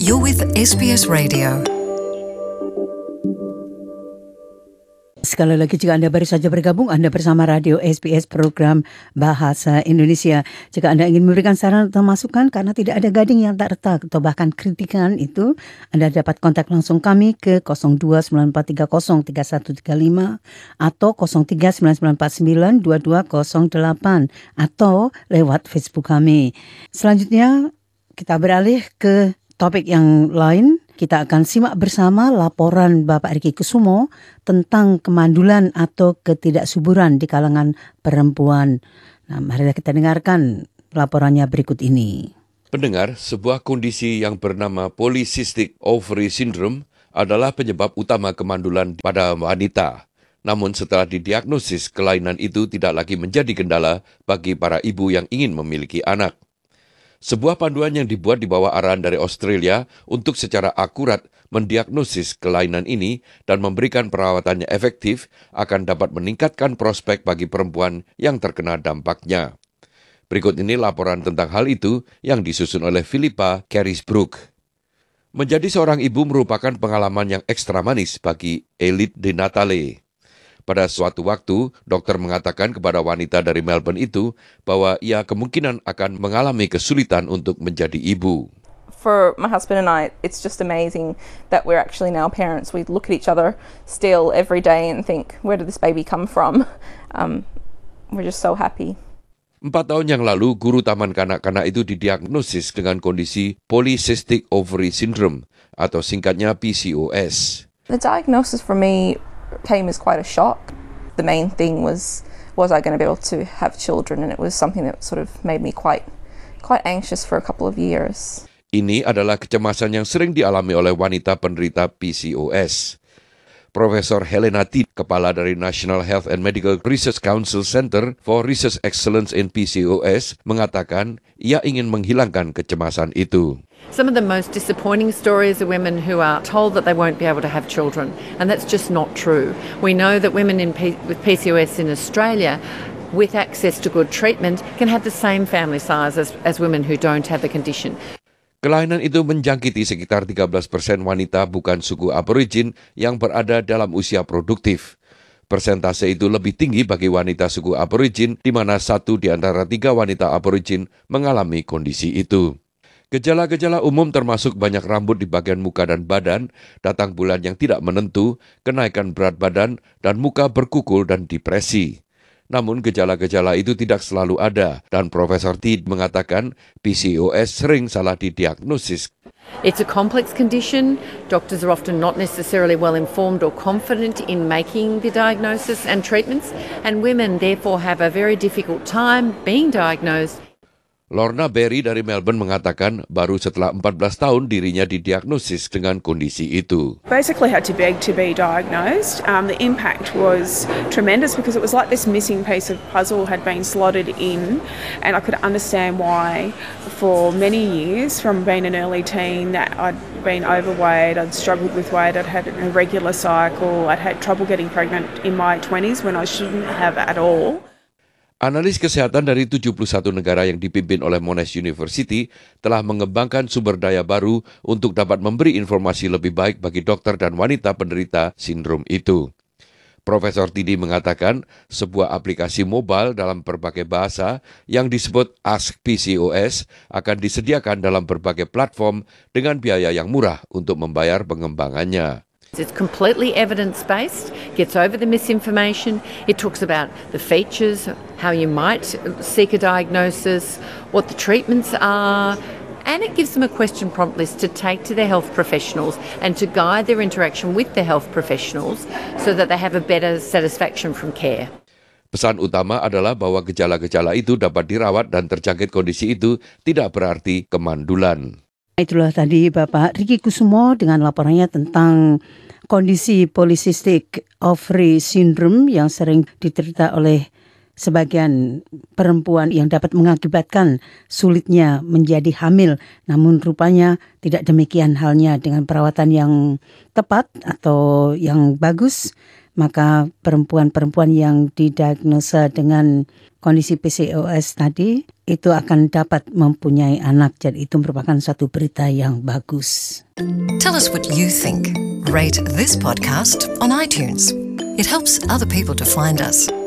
You're with SBS Radio. Sekali lagi jika Anda baru saja bergabung, Anda bersama Radio SBS program Bahasa Indonesia. Jika Anda ingin memberikan saran atau masukan karena tidak ada gading yang tak retak atau bahkan kritikan itu, Anda dapat kontak langsung kami ke 0294303135 atau 0399492208 atau lewat Facebook kami. Selanjutnya kita beralih ke topik yang lain. Kita akan simak bersama laporan Bapak Riki Kusumo tentang kemandulan atau ketidaksuburan di kalangan perempuan. Nah, mari kita dengarkan laporannya berikut ini. Pendengar, sebuah kondisi yang bernama Polycystic Ovary Syndrome adalah penyebab utama kemandulan pada wanita. Namun setelah didiagnosis, kelainan itu tidak lagi menjadi kendala bagi para ibu yang ingin memiliki anak. Sebuah panduan yang dibuat di bawah arahan dari Australia untuk secara akurat mendiagnosis kelainan ini dan memberikan perawatannya efektif akan dapat meningkatkan prospek bagi perempuan yang terkena dampaknya. Berikut ini laporan tentang hal itu yang disusun oleh Philippa Carisbrook. Menjadi seorang ibu merupakan pengalaman yang ekstra manis bagi Elite de Natale. Pada suatu waktu, dokter mengatakan kepada wanita dari Melbourne itu bahwa ia kemungkinan akan mengalami kesulitan untuk menjadi ibu. For my husband and I, it's just amazing that we're actually now parents. We look at each other still every day and think, where did this baby come from? We're just so happy. 4 tahun yang lalu, guru taman kanak-kanak itu didiagnosis dengan kondisi Polycystic Ovary Syndrome atau singkatnya PCOS. The diagnosis for me came as quite a shock. The main thing was I going to be able to have children, and it was something that sort of made me quite anxious for a couple of years. Ini adalah kecemasan yang sering dialami oleh wanita penderita PCOS. Profesor Helena Tidd, kepala dari National Health and Medical Research Council Center for Research Excellence in PCOS, mengatakan ia ingin menghilangkan kecemasan itu. Some of the most disappointing stories are women who are told that they won't be able to have children, and that's just not true. We know that women with PCOS in Australia, with access to good treatment, can have the same family size as women who don't have the condition. Kelainan itu menjangkiti sekitar 13% wanita bukan suku aborigin yang berada dalam usia produktif. Persentase itu lebih tinggi bagi wanita suku aborigin, di mana 1 di antara 3 wanita aborigin mengalami kondisi itu. Gejala-gejala umum termasuk banyak rambut di bagian muka dan badan, datang bulan yang tidak menentu, kenaikan berat badan, dan muka berkukul dan depresi. Namun gejala-gejala itu tidak selalu ada, dan Profesor Tidd mengatakan PCOS sering salah didiagnosis. It's a complex condition. Doctors are often not necessarily well informed or confident in making the diagnosis and treatments, and women therefore have a very difficult time being diagnosed. Lorna Berry dari Melbourne mengatakan baru setelah 14 tahun dirinya didiagnosis dengan kondisi itu. Basically had to beg to be diagnosed. The impact was tremendous because it was like this missing piece of puzzle had been slotted in, and I could understand why for many years, from being an early teen, that I'd been overweight, I'd struggled with weight, I'd had an irregular cycle, I'd had trouble getting pregnant in my 20s when I shouldn't have at all. Analis kesehatan dari 71 negara yang dipimpin oleh Monash University telah mengembangkan sumber daya baru untuk dapat memberi informasi lebih baik bagi dokter dan wanita penderita sindrom itu. Profesor Tidd mengatakan sebuah aplikasi mobile dalam berbagai bahasa yang disebut Ask PCOS akan disediakan dalam berbagai platform dengan biaya yang murah untuk membayar pengembangannya. It's completely evidence-based, gets over the misinformation. It talks about the features, how you might seek a diagnosis, what the treatments are, and it gives them a question prompt list to take to their health professionals and to guide their interaction with the health professionals so that they have a better satisfaction from care. Pesan utama adalah bahwa gejala-gejala itu dapat dirawat dan terjangkit kondisi itu tidak berarti kemandulan. Itulah tadi Bapak Riki Kusumo dengan laporannya tentang kondisi Polycystic Ovary Syndrome yang sering diterita oleh sebagian perempuan yang dapat mengakibatkan sulitnya menjadi hamil. Namun rupanya tidak demikian halnya dengan perawatan yang tepat atau yang bagus. maka perempuan-perempuan yang didiagnosa dengan kondisi PCOS tadi itu akan dapat mempunyai anak. Jadi itu merupakan satu berita yang bagus. Tell us what you think. Rate this podcast on iTunes. It helps other people to find us.